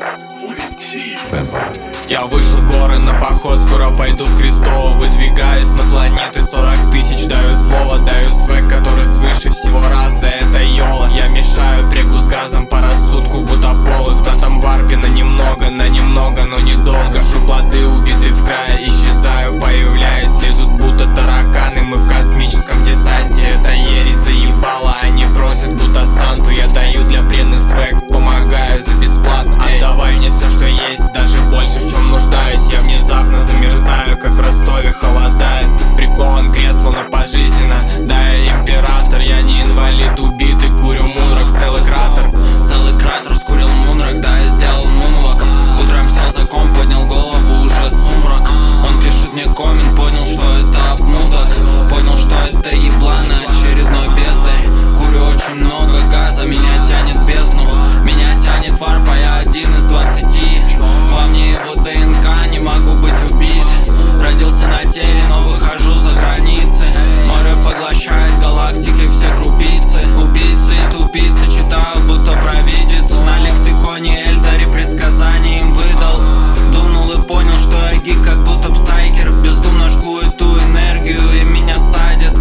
Я вышел в горы на поход, скоро пойду в Христово. Выдвигаюсь на планеты, 40 тысяч даю слово. Даю свек, который свыше всего раз, да это йола. Я мешаю прегу с газом по рассудку, будто полы. С братом варпе на немного, но недолго. Жу плоды, убиты в крае, исчезаю, появляюсь. Лезут будто тараканы, мы в космическом десанте. Это ересь заебала, они просят будто Санту. Я даю для преданных свек, помогаю за бесплатно. Отдавай мне все, что есть, даже больше, в чем нуждаюсь. Я внезапно замерзаю, как в Ростове холодает. Прикован к креслу на пожизненно, да я император. Я не инвалид, убитый, курю мунрак, целый кратер скурил мунрак, да я сделал мунвак. Утром сел за комп, поднял голову, уже сумрак. Он пишет мне коммент, понял, что это обмудок. Понял, что это еблана, очередной бездарь. Курю очень много газа, меня тянет в бездну. Меня тянет варпа, я 1 из 20. Во мне его ДНК, не могу быть убит. Родился на теле, но выхожу за границы. Море поглощает галактики, все крупицы. Убийцы и тупицы, читаю, будто провидец. На лексиконе Эльдари предсказания им выдал. Думал и понял, что я гик, как будто псайкер. Бездумно жгу эту энергию, и меня садят.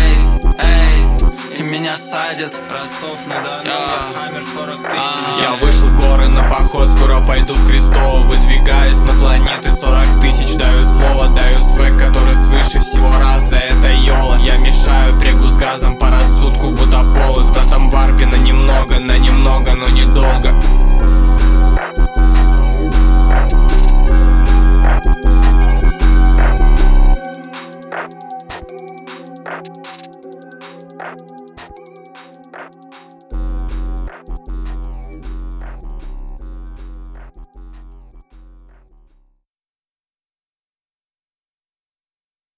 И меня садят. Ростов-на-Дону, Хаммер 40 тысяч. Я вышел в горы на поход, скоро пойду в Христово. Выдвигаюсь на планеты, 40 тысяч даю слово. Даю свек, который свыше всего раз, да это йола. Я мешаю прегу с газом по рассудку, будто полы. С братом варпе на немного, но недолго.